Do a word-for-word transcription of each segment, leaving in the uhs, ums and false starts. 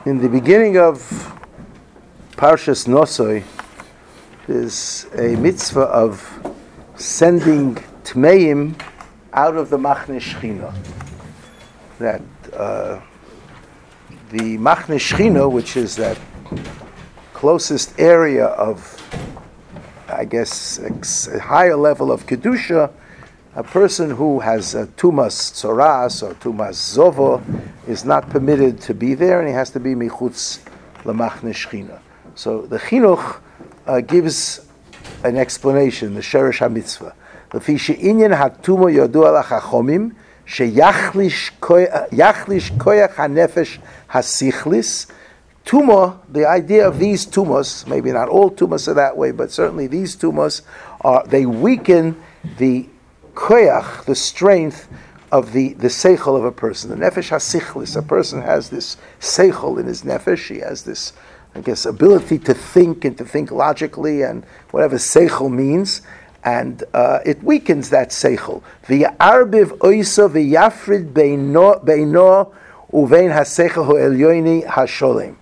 In the beginning of Parshas Nosoi, there's a mitzvah of sending Tmeim out of the Machne Shechina. That uh, the Machne Shechina, which is that closest area of, I guess, a higher level of Kedusha, a person who has a Tumas Tzoras or Tumas Zovo is not permitted to be there, and he has to be Michutz L'Machne Shechina. So the Chinuch uh, gives an explanation, the Sheresh HaMitzvah. L'fi she'inyan ha'tumo yodu al ha'chachomim sheyachlish koyach ha'nefesh ha'sichlis. Tumo, the idea of these tumos, maybe not all tumos are that way, but certainly these tumos, are they weaken the koyach, the strength of the, the seichel of a person. The nefesh hasichlis, a person has this seichel in his nefesh, he has this, I guess, ability to think and to think logically and whatever seichel means, and uh, it weakens that seichel. V'yarbiv oisa v'yafrid beino beino uvein haseichel ho'elyoini hasholem.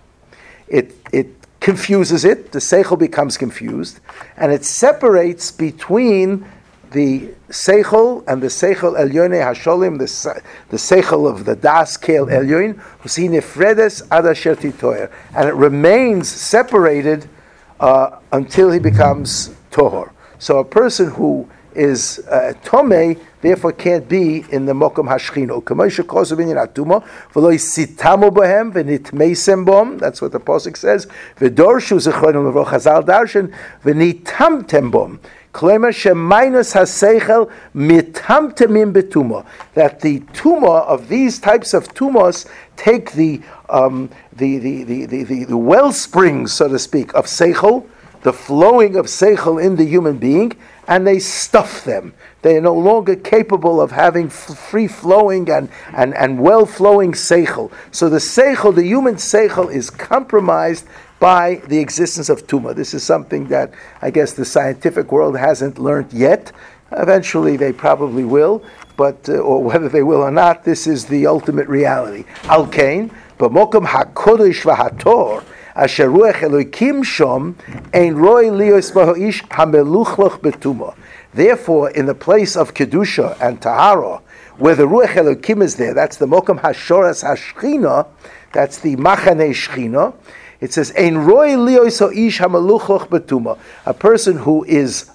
It it confuses it. The seichel becomes confused, and it separates between the seichel and the seichel elyoine hasholim, the the seichel of the das kel elyoin, husi nefredes ad asher titoyer, and it remains separated uh, until he becomes tohor. So a person who is uh, tomei therefore can't be in the mokom hashchino. K'moshe kosu binyan atuma v'lo yisitamu bohem v'nitmeisem bom. That's what the pasuk says. V'dorshu zechronim l'vro chazal darshan v'nitamtem bom. Kloimer shemainus haseichel mitamtemim betumo. That the tumor of these types of tumors take the um, the, the, the, the, the the well springs, so to speak, of seichel, the flowing of seichel in the human being, and they stuff them. They are no longer capable of having f- free-flowing and, and, and well-flowing seichel. So the seichel, the human seichel, is compromised by the existence of tumah. This is something that I guess the scientific world hasn't learned yet. Eventually they probably will, but uh, or whether they will or not, this is the ultimate reality. Al kain, b'mokom hakodesh v'hator, asher ruach Elokim shom, ein roi lios b'ho'ish hameluchloch betumah. Therefore, in the place of kedusha and tahara, where the ruach Elokim is there, that's the mokom hashoras hashchina, that's the machane shchina. It says, "Ein roi lios ha'ish hameluchloch betuma." A person who is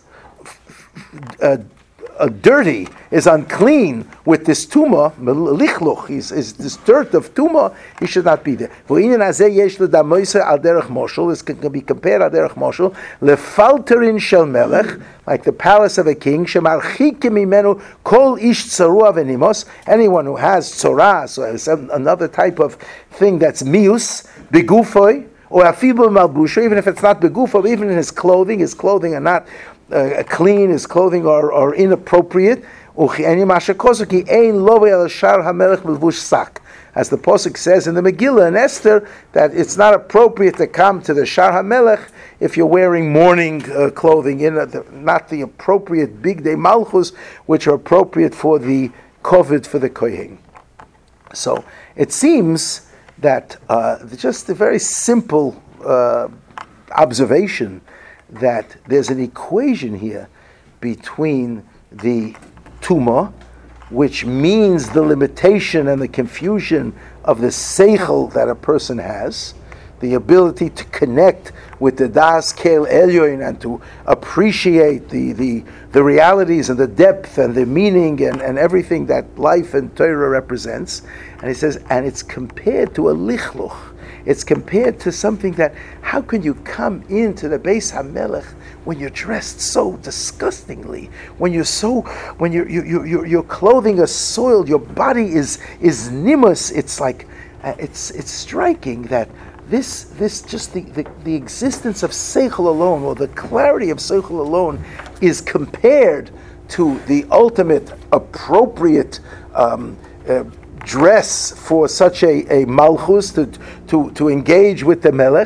uh, uh, dirty, is unclean with this tuma, lichloch, is, is this dirt of tuma, he should not be there. V'inyan hazeh yesh l'damoisa al derech moshel. This can be compared al derech moshel lefalterin shel melech, like the palace of a king. Shemarchikim imenu kol ish tzarua v'nimos. Anyone who has tzoras or has another type of thing that's mius begufoi, or afibu malbusha, even if it's not begufo, even in his clothing, his clothing are not uh, clean, his clothing are, are inappropriate. As the Pasuk says in the Megillah and Esther, that it's not appropriate to come to the Shar HaMelech if you're wearing mourning uh, clothing, in a, the, not the appropriate big day malchus, which are appropriate for the kovid for the kohen. So it seems that uh, just a very simple uh, observation that there's an equation here between the tuma, which means the limitation and the confusion of the seichel that a person has, the ability to connect with the das kel elyoin and to appreciate the, the, the realities and the depth and the meaning and, and everything that life and Torah represents. And he says, and it's compared to a lichluch. It's compared to something that, how can you come into the Beis HaMelech when you're dressed so disgustingly, when you're so, when your your your your clothing is soiled, your body is is nimus. It's like, uh, it's it's striking that this this just the, the, the existence of seichel alone, or the clarity of seichel alone, is compared to the ultimate appropriate um, uh, dress for such a, a malchus to, to, to engage with the melech,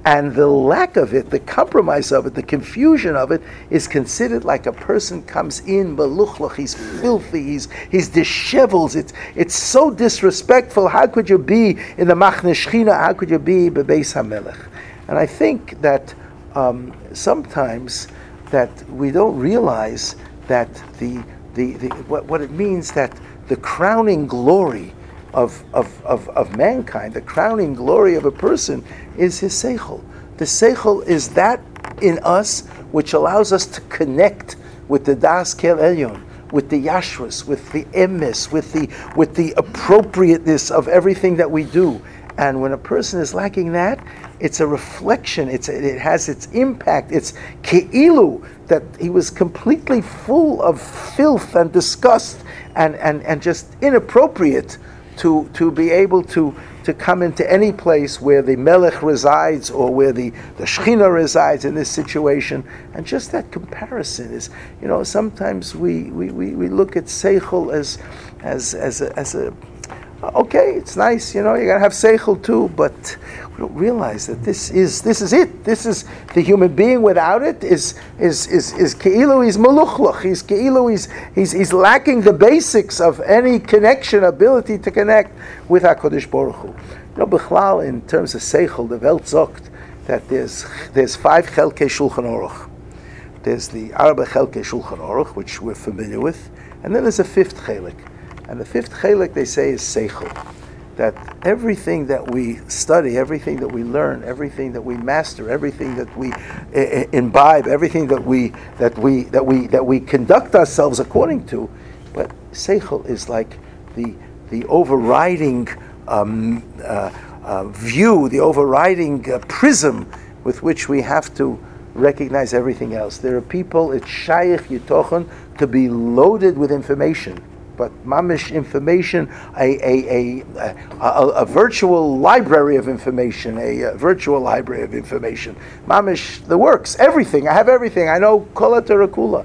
And the lack of it, the compromise of it, the confusion of it, is considered like a person comes in, meluchloch, he's filthy, he's, he's disheveled, it's, it's so disrespectful. How could you be in the Machne Shechina? How could you be Bebeis HaMelech? And I think that um, sometimes that we don't realize that the, the, the what, what it means, that the crowning glory Of, of, of, of mankind, the crowning glory of a person, is his seichel. The seichel is that in us which allows us to connect with the Das Kel Elyon, with the Yashrus, with the Emes, with the with the appropriateness of everything that we do. And when a person is lacking that, it's a reflection. It's it has its impact. It's keilu, that he was completely full of filth and disgust and and, and just inappropriate to to be able to to come into any place where the Melech resides or where the, the Shechina resides in this situation. And just that comparison is, you know, sometimes we, we, we, we look at Seichel as as as a, as a okay, it's nice, you know, you gotta have Seichel too, but we don't realize that this is this is it. This is the human being. Without it is is is is Keilu, he's Meluchloch, he's Keilu, he's he's he's lacking the basics of any connection, ability to connect with HaKadosh Baruch Hu. You know, Bechlal, in terms of Seichel, the Welt sagt that there's there's five Chelkei Shulchan Aruch. There's the Arba Chelkei Shulchan Aruch, which we're familiar with, and then there's a fifth Chelik. And the fifth chelik, they say, is seichel. That everything that we study, everything that we learn, everything that we master, everything that we I- imbibe, everything that we that we that we that we conduct ourselves according to, but seichel is like the the overriding um, uh, uh, view, the overriding uh, prism with which we have to recognize everything else. There are people, it's shaykh yitochen, to be loaded with information. But mamish information, a a, a a a virtual library of information, a, a virtual library of information. Mamish, the works, everything. I have everything. I know kol terakula.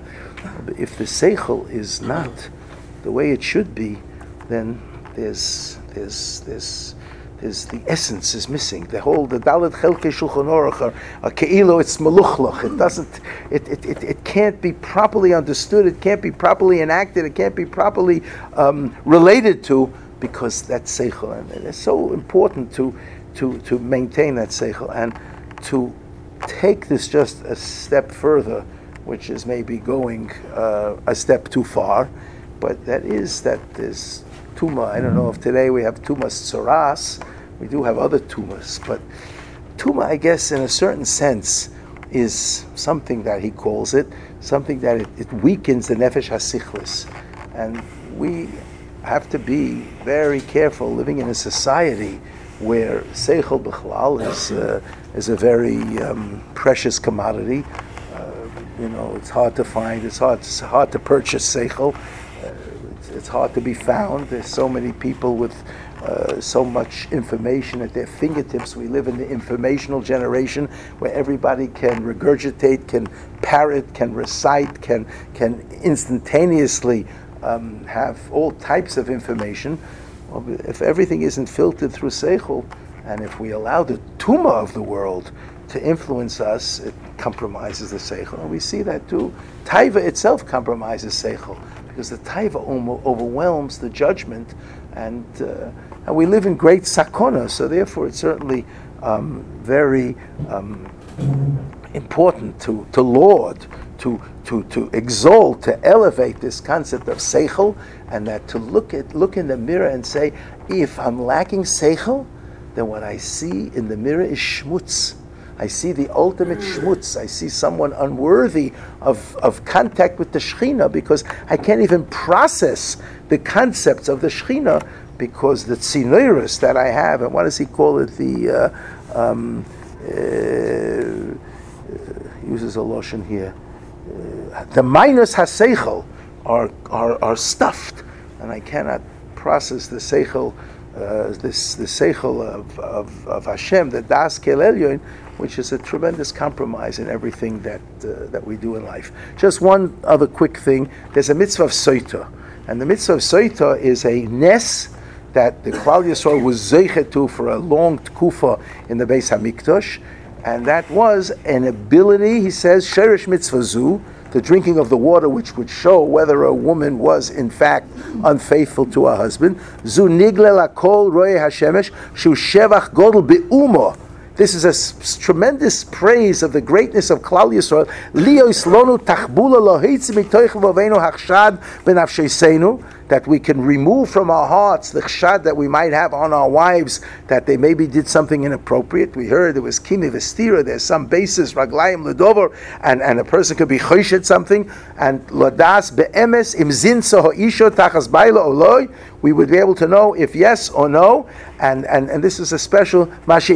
If the seichel is not the way it should be, then there's there's there's there's the essence is missing. The whole the Dalet Chelkei Shulchan Aruch are, are keilo, it's meluchloch. It doesn't. It, it it it can't be properly understood. It can't be properly enacted. It can't be properly um, related to, because that's seichel, and it's so important to to to maintain that seichel and to take this just a step further, which is maybe going uh, a step too far, but that is that there's Tuma. I don't know if today we have Tumas Tzoras. We do have other Tumas, but Tuma, I guess, in a certain sense, is something that he calls it, something that it, it weakens the Nefesh HaSichlis. And we have to be very careful living in a society where Seichel B'chlal is, uh, is a very um, precious commodity. Uh, you know, it's hard to find, it's hard, it's hard to purchase Seichel. It's hard to be found. There's so many people with uh, so much information at their fingertips. We live in the informational generation where everybody can regurgitate, can parrot, can recite, can can instantaneously um, have all types of information. Well, if everything isn't filtered through seichel, and if we allow the tuma of the world to influence us, it compromises the seichel. And we see that too. Taiva itself compromises seichel, because the taiva overwhelms the judgment, and uh, and we live in great sakona. So therefore, it's certainly um, very um, important to to laud, to to to exalt, to elevate this concept of seichel, and that to look at look in the mirror and say, if I'm lacking seichel, then what I see in the mirror is shmutz. I see the ultimate shmutz. I see someone unworthy of, of contact with the Shechina, because I can't even process the concepts of the Shechina, because the tzinoirus that I have, and what does he call it? The uh, um, uh, uh, uses a lotion here. Uh, the minus haseichel are, are are stuffed, and I cannot process the seichel, uh, this the seichel of, of of Hashem, the Das Kel Elyon, which is a tremendous compromise in everything that uh, that we do in life. Just one other quick thing: there's a mitzvah of soita, and the mitzvah of soita is a nes that the Klal Yisrael was zeichet to for a long tkufa in the Beis Hamikdash, And that was an ability, he says, Sherish Mitzvah Zu, the drinking of the water, which would show whether a woman was in fact unfaithful to her husband. Zu nigle lakol roye hashemesh shu shevach godel be'umo. This is a s- tremendous praise of the greatness of Klal Yisrael. Lios lonu tachbula lo hitz mitoich v'ovenu hachshad benafsheisenu, that we can remove from our hearts the chshad that we might have on our wives, that they maybe did something inappropriate. We heard there was kimi vestira, there's some basis, raglayim ledover, and, and a person could be choshed something, and ladas be'emes im zin soho isho tachas baila oloi, we would be able to know if yes or no, and, and, and this is a special,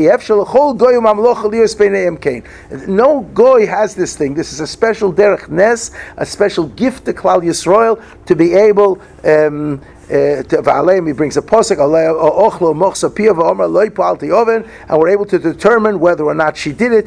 no goy has this thing. This is a special derech nes, a special gift to Klal Yisrael to be able um, uh, to V'aleim, he brings a posuk, and we're able to determine whether or not she did it.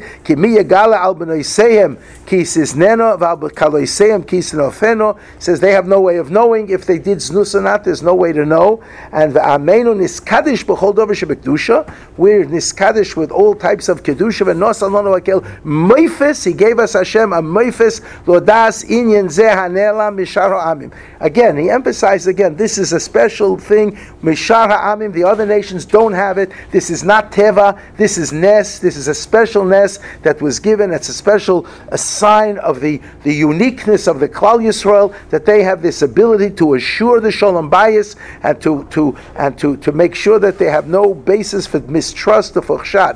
Says they have no way of knowing if they did znus or not. There's no way to know. And v'ameinu niskadish b'chol dover shebekdusha, we're niskadish with all types of kedusha. V'nosal lanu akel meifes, he gave us Hashem a meifes lodas inyan zeh hanela mishar ha'amim. Again, he emphasized again, this is a special thing. Mishar ha'amim, the other nations don't have it. This is not teva. This is nes. This is a special nes that was given. It's a special a sign of the, the uniqueness of the Klal Yisrael, that they have this ability to assure the shalom bayis and to to and to, to make sure that they have no basis for mistrust of chshad.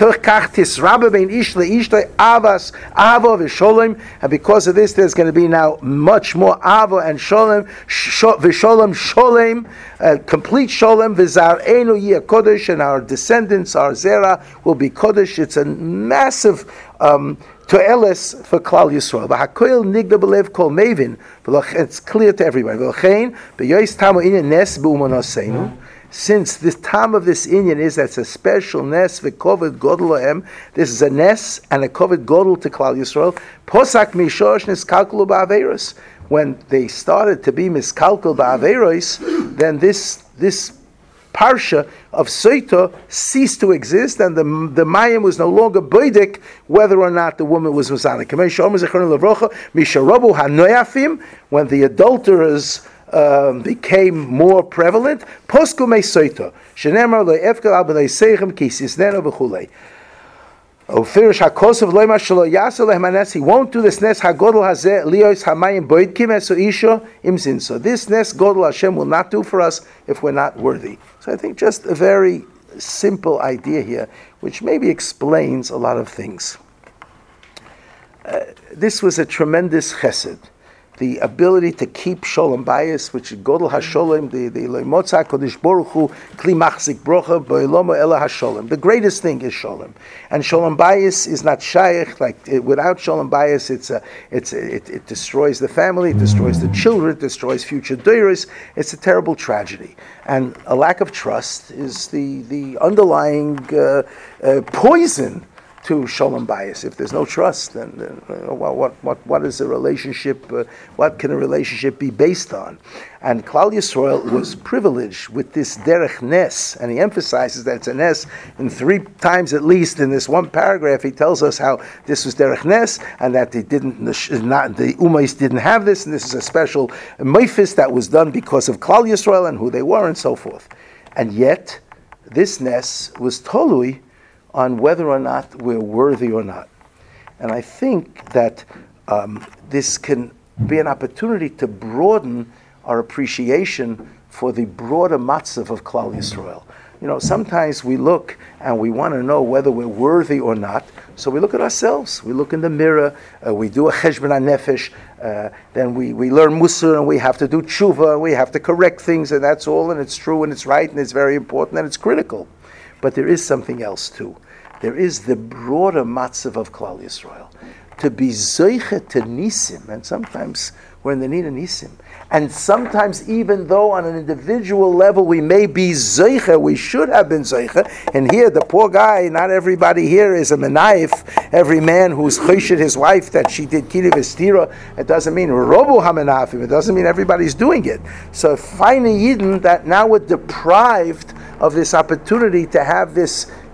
And because of this, there's going to be now much more ava and sholem, v'sholem sholem, uh, complete sholem. V'zar'enu yeh kodesh, and our descendants, our zera, will be kodesh. It's a massive um, to'eles for Klal Yisrael. V'hakoil nigda b'lev kol mevin. It's clear to everybody. V'lochein b'yoyis tamu inyan nes b'umanosenu. Since the time of this inyan is that's a special nes v'kovet godel lohem, this is a nes and a kovet godel to Klal Yisrael. Posak mishosh niskalkulu ba'averos. When they started to be miskalkul ba'averos, then this this parsha of Soita ceased to exist, and the the Mayim was no longer boidik whether or not the woman was mazanik. When the adulterers Um, became more prevalent. Posku me soita. Shenemar lo efkel al b'nei seichem ki sisneno v'chulei. Ofirish hakosov lo mashalo yasel lehmanes. He won't do this nes hagodol hazeh lios hamayim boidkim esu isho imzin. So this nes godol Hashem will not do for us if we're not worthy. So I think just a very simple idea here, which maybe explains a lot of things. Uh, this was a tremendous chesed. The ability to keep sholem bayis, which is godel hasholem, the the loimotza kodesh baruch hu kli machzik brocha boilomo ela hasholem. The greatest thing is sholem, and sholem bayis is not shaykh. Like it, without sholem bayis, it's a it's a, it, it destroys the family, it destroys the children, it destroys future deiros. It's a terrible tragedy, and a lack of trust is the the underlying uh, uh, poison to shalom bayis. If there's no trust, then, then uh, what, what what what is a relationship? Uh, what can a relationship be based on? And Klal Yisrael was privileged with this derech nes, and he emphasizes that it's a nes in three times at least in this one paragraph. He tells us how this was derech nes, and that they didn't not the umais didn't have this, and this is a special meifis that was done because of Klal Yisrael and who they were and so forth. And yet, this nes was tolui on whether or not we're worthy or not. And I think that um, this can be an opportunity to broaden our appreciation for the broader matzav of Klal Yisrael. You know, sometimes we look and we want to know whether we're worthy or not, so we look at ourselves, we look in the mirror, uh, we do a cheshbon hanefesh, uh, then we, we learn musar, and we have to do tshuva, we have to correct things, and that's all, and it's true, and it's right, and it's very important, and it's critical. But there is something else too. There is the broader matzav of Klal Yisrael. To be zoiche to nisim, and sometimes we're in the need of nisim. And sometimes even though on an individual level we may be zoiche, we should have been zoiche. And here, the poor guy, not everybody here is a menayif. Every man who's choshed his wife that she did kili v'stira, it doesn't mean robo hamenafim. It doesn't mean everybody's doing it. So finding Yidden that now we're deprived of this opportunity to have this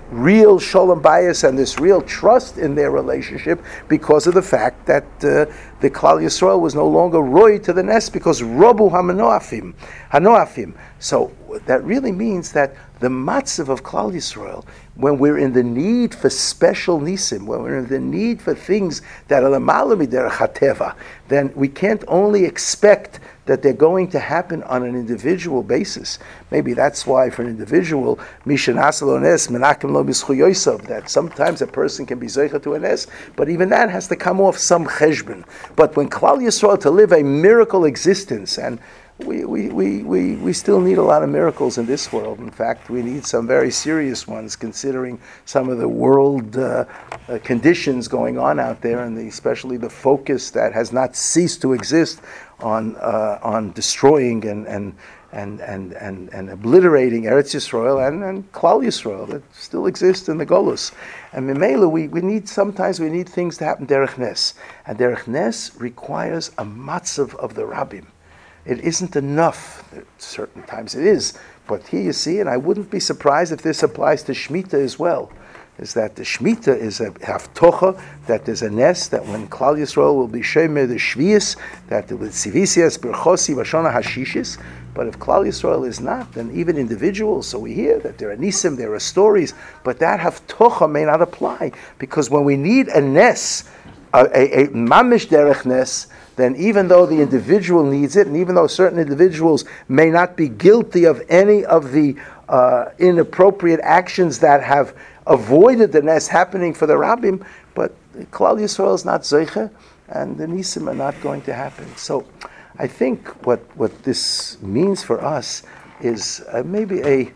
real shalom bayis and this real trust in their relationship because of the fact that uh, the Klal Yisrael was no longer roy to the nest because Rabu Hamanoafim, Hanoafim. So that really means that the matzav of Klal Yisrael, when we're in the need for special nisim, when we're in the need for things that are l'mala miderech hateva, then we can't only expect that they're going to happen on an individual basis. Maybe that's why for an individual, mishan asal ones menakim lo mischu yosef, that sometimes a person can be zeicha to a nes, but even that has to come off some cheshbon. But when Klal Yisrael to live a miracle existence, and We, we, we, we, we still need a lot of miracles in this world. In fact, we need some very serious ones considering some of the world uh, uh, conditions going on out there, and the, especially the focus that has not ceased to exist on uh, on destroying and and, and, and, and and obliterating Eretz Yisrael and, and Klal Yisrael that still exists in the Golus. And Mimela, we, we need, sometimes we need things to happen derech nes. And derech nes requires a matzav of the Rabbim. It isn't enough. At certain times it is. But here you see, and I wouldn't be surprised if this applies to Shemitah as well, is that the Shemitah is a haftocha, that there's a nest, that when Klal Yisrael will be shemer the Shvius, that the Tzivisias, Birchosi, Vashona Hashishis. But if Klal Yisrael is not, then even individuals, so we hear that there are nisim, there are stories, but that haftocha may not apply, because when we need a nest, a, a, a mamish derech nes, then even though the individual needs it, and even though certain individuals may not be guilty of any of the uh, inappropriate actions that have avoided the nes happening for the Rabbim, but Klal Yisrael is not zeicha, and the nisim are not going to happen. So I think what, what this means for us is uh, maybe a,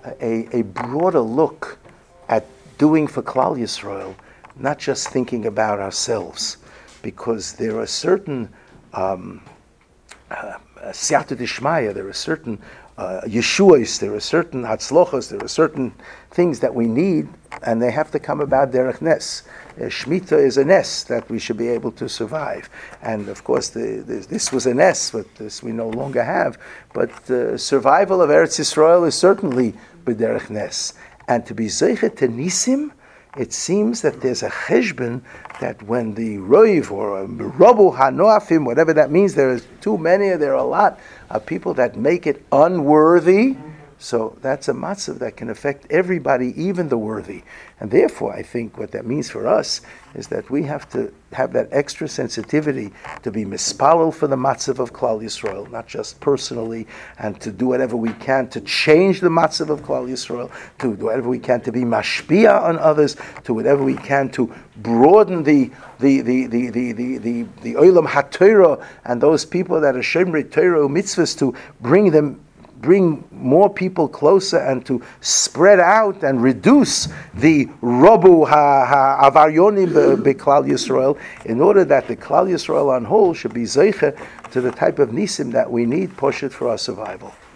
a, a broader look at doing for Klal Yisrael, not just thinking about ourselves. Because there are certain um, uh, siyata d'shmaya, there are certain uh, yeshuas, there are certain hatzlochas, there are certain things that we need, and they have to come about derech nes. Uh, Shemitah is a nes that we should be able to survive, and of course the, the, this was a nes, but this we no longer have. But uh, survival of Eretz Yisrael is certainly b'derech nes, and to be zeichet to nisim. It seems that there's a cheshbon that when the roiv or a rabu hanoafim, whatever that means, there is too many, or there are a lot of people that make it unworthy. So that's a matzav that can affect everybody, even the worthy. And therefore, I think what that means for us is that we have to have that extra sensitivity to be mispalel for the matzav of Klal Yisrael, not just personally, and to do whatever we can to change the matzav of Klal Yisrael, to do whatever we can to be mashpia on others, to whatever we can to broaden the the the the the the the, the olam haTorah and those people that are shomrei Torah mitzvahs, to bring them. bring more people closer and to spread out and reduce the Rabu ha-avaryonim be-Klal Yisrael, in order that the Klal Yisrael on whole should be zeicha to the type of nisim that we need, poshet for our survival.